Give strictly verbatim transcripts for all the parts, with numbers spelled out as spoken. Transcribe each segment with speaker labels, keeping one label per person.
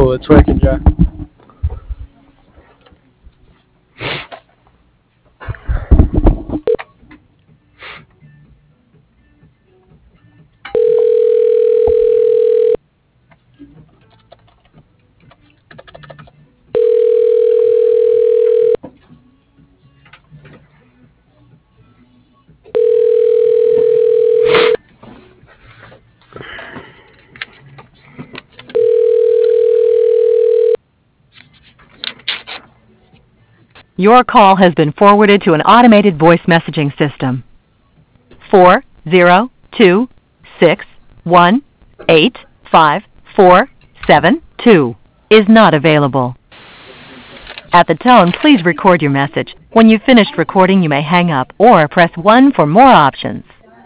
Speaker 1: cool. It's working, Jack.
Speaker 2: Your call has been forwarded to an automated voice messaging system. four zero two six one eight five four seven two is not available. At the tone, please record your message. When you've finished recording, you may hang up or press one for more options.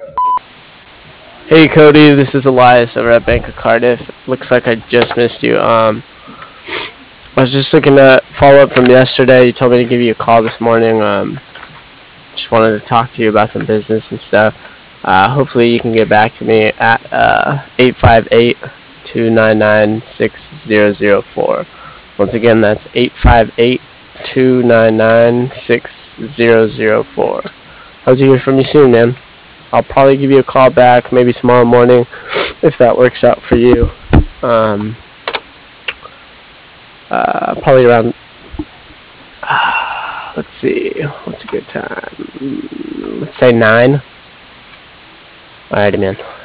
Speaker 1: Hey Cody, this is Elias over at Bank of Cardiff. Looks like I just missed you. Um, I was just looking to follow up from yesterday. You told me to give you a call this morning. Um, just wanted to talk to you about some business and stuff. Uh, hopefully you can get back to me at uh, eight five eight, two nine nine, six zero zero four. Once again, that's eight five eight, two nine nine, six zero zero four. Hope to hear from you soon, man. I'll probably give you a call back maybe tomorrow morning if that works out for you. Um, uh, probably around, uh, let's see, what's a good time? Let's say nine. Alrighty, man.